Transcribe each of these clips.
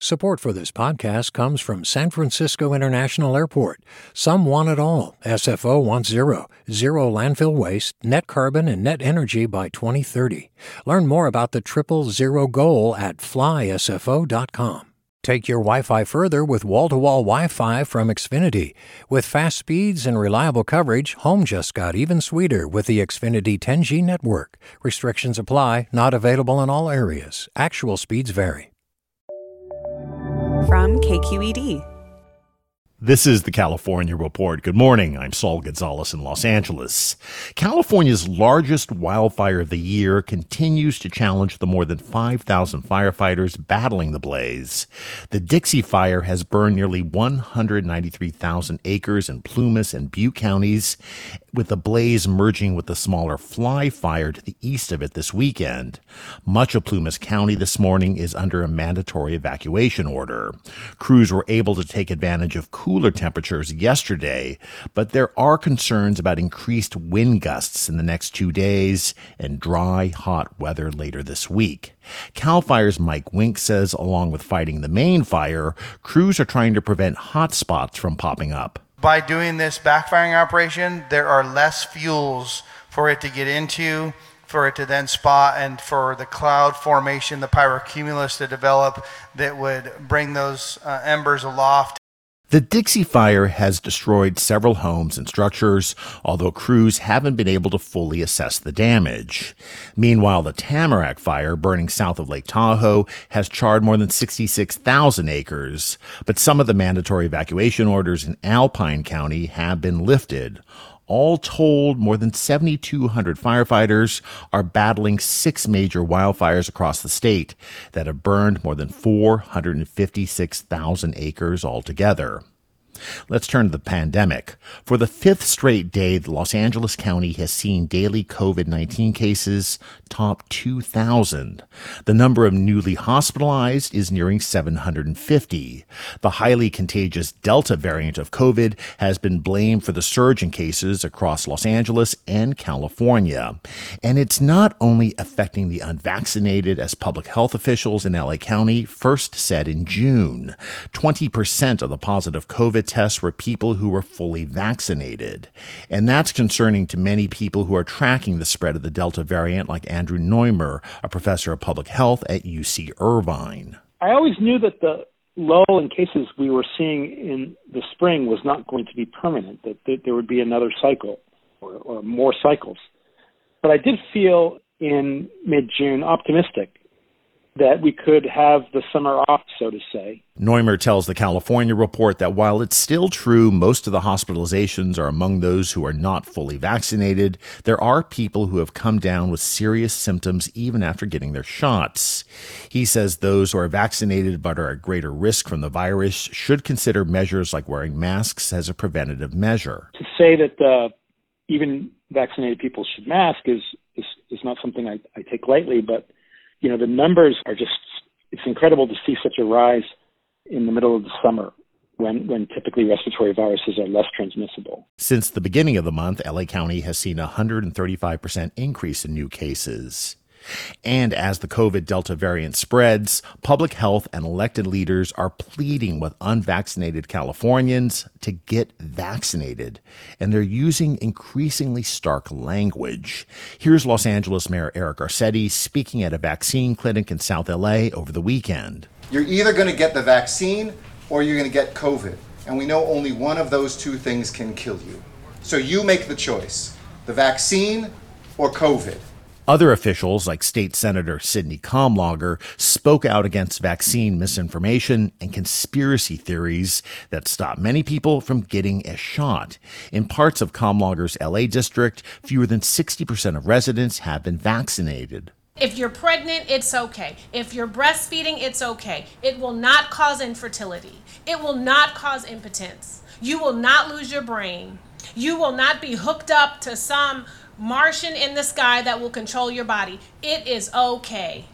Support for this podcast comes from San Francisco International Airport. Some want it all. SFO wants zero landfill waste, net carbon, and net energy by 2030. Learn more about the 000 goal at flysfo.com. Take your Wi-Fi further with wall-to-wall Wi-Fi from Xfinity. With fast speeds and reliable coverage, home just got even sweeter with the Xfinity 10G network. Restrictions apply, not available in all areas. Actual speeds vary. From KQED. This is the California Report. Good morning. I'm Saul Gonzalez in Los Angeles. California's largest wildfire of the year continues to challenge the more than 5,000 firefighters battling the blaze. The Dixie Fire has burned nearly 193,000 acres in Plumas and Butte counties, with the blaze merging with the smaller Fly Fire to the east of it this weekend. Much of Plumas County this morning is under a mandatory evacuation order. Crews were able to take advantage of cooler temperatures yesterday, but there are concerns about increased wind gusts in the next 2 days and dry, hot weather later this week. CAL FIRE's Mike Wink says, along with fighting the main fire, crews are trying to prevent hot spots from popping up. By doing this backfiring operation, there are less fuels for it to get into, for it to then spot, and for the cloud formation, the pyrocumulus to develop that would bring those embers aloft. The Dixie Fire has destroyed several homes and structures, although crews haven't been able to fully assess the damage. Meanwhile, the Tamarack Fire, burning south of Lake Tahoe, has charred more than 66,000 acres, but some of the mandatory evacuation orders in Alpine County have been lifted. All told, more than 7,200 firefighters are battling 6 major wildfires across the state that have burned more than 456,000 acres altogether. Let's turn to the pandemic. For the 5th straight day, Los Angeles County has seen daily COVID-19 cases top 2,000. The number of newly hospitalized is nearing 750. The highly contagious Delta variant of COVID has been blamed for the surge in cases across Los Angeles and California. And it's not only affecting the unvaccinated, as public health officials in LA County first said in June. 20% of the positive COVID tests were people who were fully vaccinated. And that's concerning to many people who are tracking the spread of the Delta variant, like Andrew Neumer, a professor of public health at UC Irvine. I always knew that the lull in cases we were seeing in the spring was not going to be permanent, that there would be another cycle or more cycles. But I did feel in mid-June optimistic that we could have the summer off, so to say. Neumer tells the California Report that while it's still true most of the hospitalizations are among those who are not fully vaccinated, there are people who have come down with serious symptoms even after getting their shots. He says those who are vaccinated but are at greater risk from the virus should consider measures like wearing masks as a preventative measure. To say that even vaccinated people should mask is not something I take lightly, but you know, the numbers are just, it's incredible to see such a rise in the middle of the summer when typically respiratory viruses are less transmissible. Since the beginning of the month, LA County has seen a 135% increase in new cases. And as the COVID Delta variant spreads, public health and elected leaders are pleading with unvaccinated Californians to get vaccinated. And they're using increasingly stark language. Here's Los Angeles Mayor Eric Garcetti speaking at a vaccine clinic in South LA over the weekend. You're either going to get the vaccine or you're going to get COVID. And we know only one of those two things can kill you. So you make the choice, the vaccine or COVID. Other officials, like State Senator Sidney Kamlager, spoke out against vaccine misinformation and conspiracy theories that stop many people from getting a shot. In parts of Kamlager's LA district, fewer than 60% of residents have been vaccinated. If you're pregnant, it's okay. If you're breastfeeding, it's okay. It will not cause infertility. It will not cause impotence. You will not lose your brain. You will not be hooked up to some Martian in the sky that will control your body. It is okay.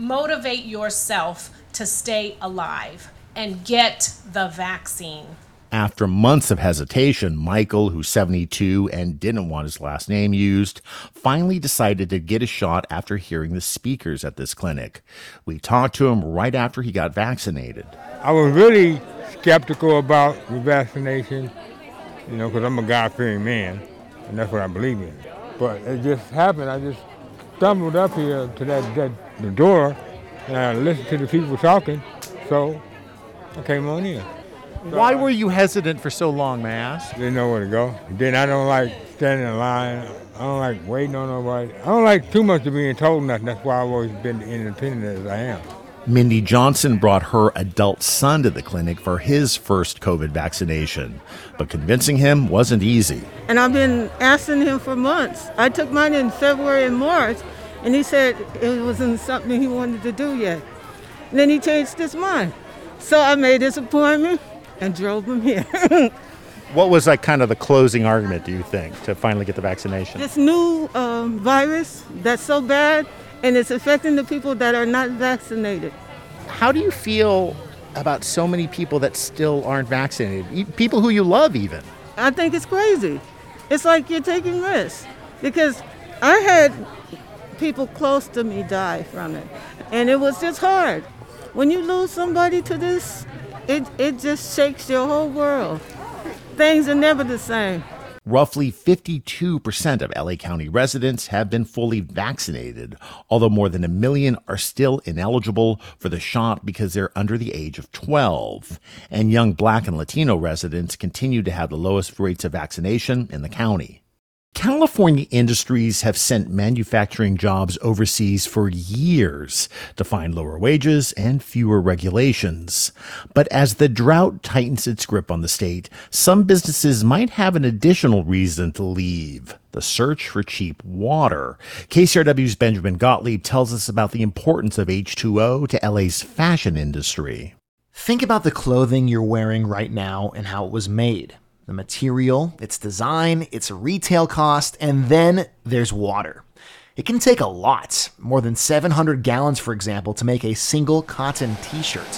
Motivate yourself to stay alive and get the vaccine. After months of hesitation, Michael, who's 72 and didn't want his last name used, finally decided to get a shot after hearing the speakers at this clinic. We talked to him right after he got vaccinated. I was really skeptical about the vaccination, because I'm a God-fearing man, and that's what I believe in. But it just happened. I just stumbled up here to the door, and I listened to the people talking, so I came on in. Why were you hesitant for so long, may I ask? Didn't know where to go. Then I don't like standing in line. I don't like waiting on nobody. I don't like too much of being told nothing. That's why I've always been independent as I am. Mindy Johnson brought her adult son to the clinic for his first COVID vaccination, but convincing him wasn't easy. And I've been asking him for months. I took mine in February and March, and he said it wasn't something he wanted to do yet. And then he changed his mind. So I made his appointment and drove him here. What was kind of the closing argument, do you think, to finally get the vaccination? This new virus that's so bad, and it's affecting the people that are not vaccinated. How do you feel about so many people that still aren't vaccinated? People who you love, even. I think it's crazy. It's like you're taking risks. Because I had people close to me die from it. And it was just hard. When you lose somebody to this, it just shakes your whole world. Things are never the same. Roughly 52% of LA County residents have been fully vaccinated, although more than 1 million are still ineligible for the shot because they're under the age of 12. And young Black and Latino residents continue to have the lowest rates of vaccination in the county. California industries have sent manufacturing jobs overseas for years to find lower wages and fewer regulations. But as the drought tightens its grip on the state, some businesses might have an additional reason to leave: the search for cheap water. KCRW's Benjamin Gottlieb tells us about the importance of H2O to LA's fashion industry. Think about the clothing you're wearing right now and how it was made. The material, its design, its retail cost, and then there's water. It can take a lot, more than 700 gallons, for example, to make a single cotton t-shirt.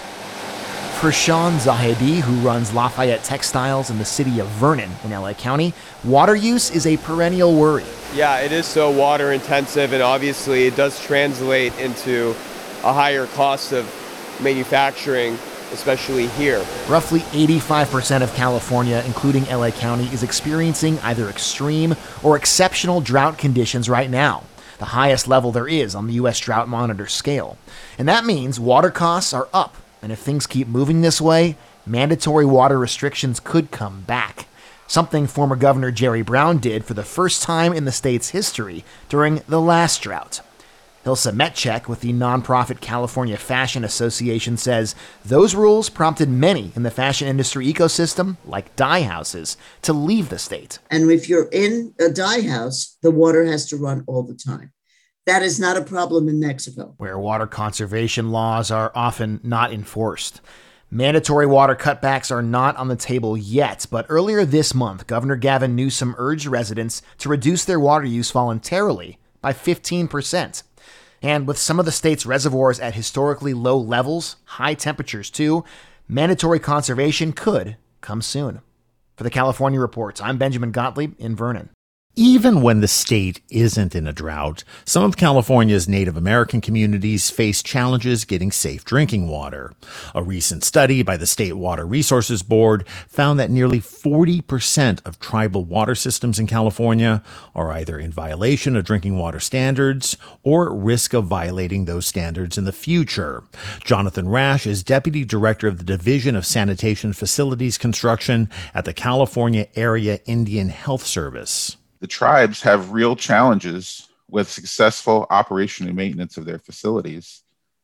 For Sean Zahedi, who runs Lafayette Textiles in the city of Vernon in LA County, water use is a perennial worry. Yeah, it is so water intensive, and obviously it does translate into a higher cost of manufacturing, especially here. Roughly 85% of California, including LA County, is experiencing either extreme or exceptional drought conditions right now, the highest level there is on the U.S. Drought Monitor scale. And that means water costs are up, and if things keep moving this way, mandatory water restrictions could come back, something former Governor Jerry Brown did for the first time in the state's history during the last drought. Hilsa Metchek with the nonprofit California Fashion Association says those rules prompted many in the fashion industry ecosystem, like dye houses, to leave the state. And if you're in a dye house, the water has to run all the time. That is not a problem in Mexico, where water conservation laws are often not enforced. Mandatory water cutbacks are not on the table yet, but earlier this month, Governor Gavin Newsom urged residents to reduce their water use voluntarily by 15%. And with some of the state's reservoirs at historically low levels, high temperatures too, mandatory conservation could come soon. For the California Reports, I'm Benjamin Gottlieb in Vernon. Even when the state isn't in a drought, some of California's Native American communities face challenges getting safe drinking water. A recent study by the State Water Resources Board found that nearly 40% of tribal water systems in California are either in violation of drinking water standards or at risk of violating those standards in the future. Jonathan Rash is Deputy Director of the Division of Sanitation Facilities Construction at the California Area Indian Health Service. The tribes have real challenges with successful operation and maintenance of their facilities.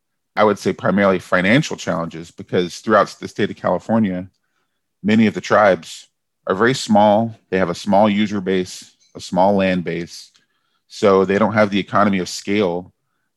I would say primarily financial challenges, because throughout the state of California, many of the tribes are very small. They have a small user base, a small land base, so they don't have the economy of scale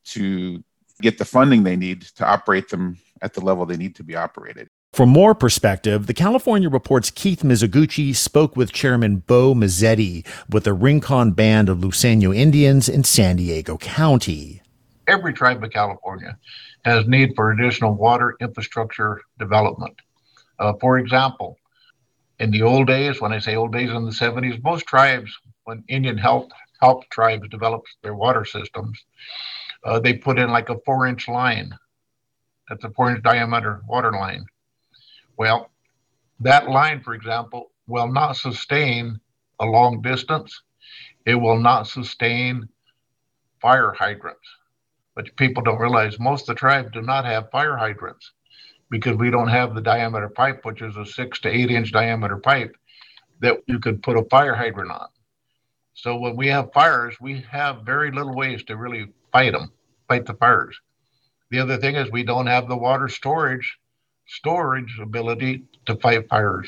to get the funding they need to operate them at the level they need to be operated. For more perspective, the California Report's Keith Mizuguchi spoke with Chairman Bo Mazzetti with the Rincon Band of Luiseño Indians in San Diego County. Every tribe of California has need for additional water infrastructure development. For example, In the old days, when I say old days, in the 70s, most tribes, when Indian helped tribes develop their water systems, they put in like a 4-inch line. That's a 4-inch diameter water line. Well, that line, for example, will not sustain a long distance. It will not sustain fire hydrants. But people don't realize most of the tribes do not have fire hydrants because we don't have the diameter pipe, which is a 6 to 8 inch diameter pipe that you could put a fire hydrant on. So when we have fires, we have very little ways to really fight the fires. The other thing is we don't have the water storage ability to fight fires.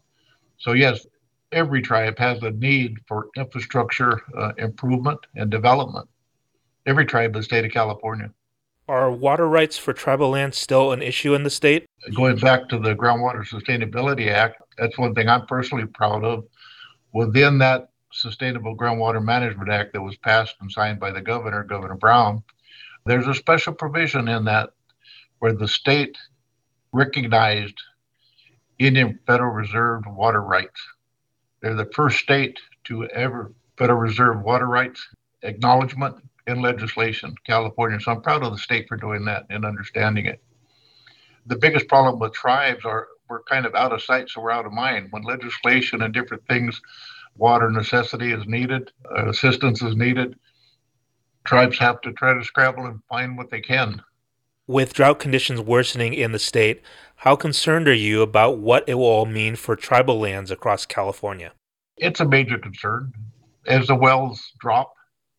So yes, every tribe has a need for infrastructure improvement and development. Every tribe in the state of California. Are water rights for tribal land still an issue in the state? Going back to the Groundwater Sustainability Act, that's one thing I'm personally proud of. Within that Sustainable Groundwater Management Act that was passed and signed by the governor, Governor Brown, there's a special provision in that where the state recognized Indian Federal Reserve water rights. They're the first state to ever Federal Reserve water rights acknowledgement in legislation, California. So I'm proud of the state for doing that and understanding it. The biggest problem with tribes are we're kind of out of sight, so we're out of mind. When legislation and different things, water necessity is needed, assistance is needed, tribes have to try to scramble and find what they can. With drought conditions worsening in the state, how concerned are you about what it will all mean for tribal lands across California? It's a major concern. As the wells drop,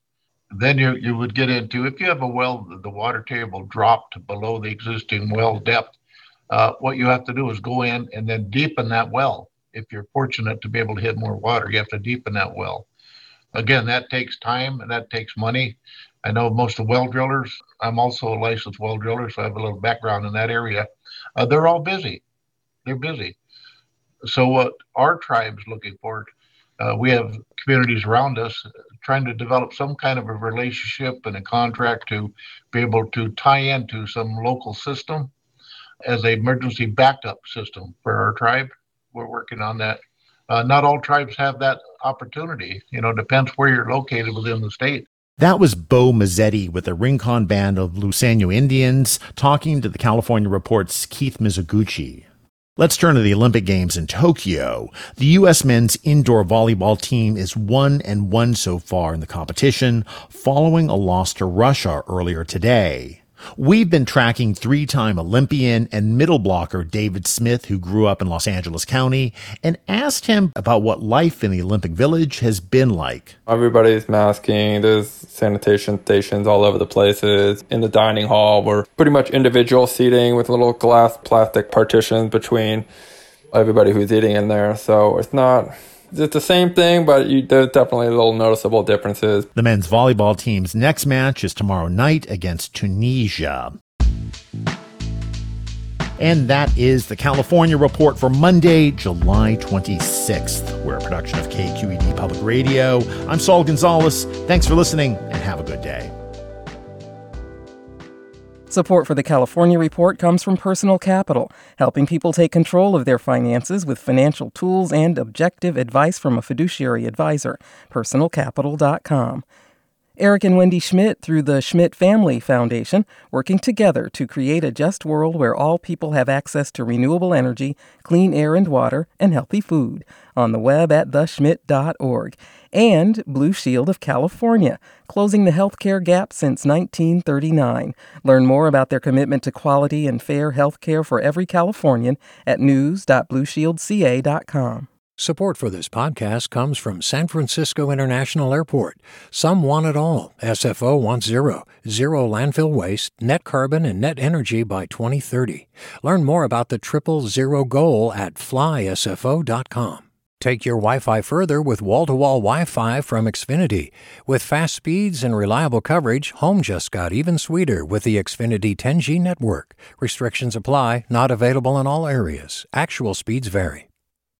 then you would get into, if you have a well, the water table dropped below the existing well depth, what you have to do is go in and then deepen that well. If you're fortunate to be able to hit more water, you have to deepen that well. Again, that takes time and that takes money. I know most of the well drillers, I'm also a licensed well driller, so I have a little background in that area. They're all busy. They're busy. So what our tribe's looking for, we have communities around us trying to develop some kind of a relationship and a contract to be able to tie into some local system as an emergency backup system for our tribe. We're working on that. Not all tribes have that opportunity. Depends where you're located within the state. That was Bo Mazzetti with the Rincon Band of Luiseño Indians talking to the California Report's Keith Mizuguchi. Let's turn to the Olympic Games in Tokyo. The U.S. men's indoor volleyball team is 1-1 so far in the competition, following a loss to Russia earlier today. We've been tracking 3-time Olympian and middle blocker David Smith, who grew up in Los Angeles County, and asked him about what life in the Olympic Village has been like. Everybody's masking. There's sanitation stations all over the places. In the dining hall, we're pretty much individual seating with little glass plastic partitions between everybody who's eating in there. So it's the same thing, but there's definitely little noticeable differences. The men's volleyball team's next match is tomorrow night against Tunisia. And that is the California Report for Monday, July 26th. We're a production of KQED Public Radio. I'm Saul Gonzalez. Thanks for listening and have a good day. Support for the California Report comes from Personal Capital, helping people take control of their finances with financial tools and objective advice from a fiduciary advisor. PersonalCapital.com. Eric and Wendy Schmidt through the Schmidt Family Foundation, working together to create a just world where all people have access to renewable energy, clean air and water, and healthy food. On the web at theschmidt.org. And Blue Shield of California, closing the healthcare gap since 1939. Learn more about their commitment to quality and fair health care for every Californian at news.blueshieldca.com. Support for this podcast comes from San Francisco International Airport. Some want it all. SFO wants zero landfill waste, net carbon, and net energy by 2030. Learn more about the 000 goal at flysfo.com. Take your Wi-Fi further with wall-to-wall Wi-Fi from Xfinity. With fast speeds and reliable coverage, home just got even sweeter with the Xfinity 10G network. Restrictions apply, not available in all areas. Actual speeds vary.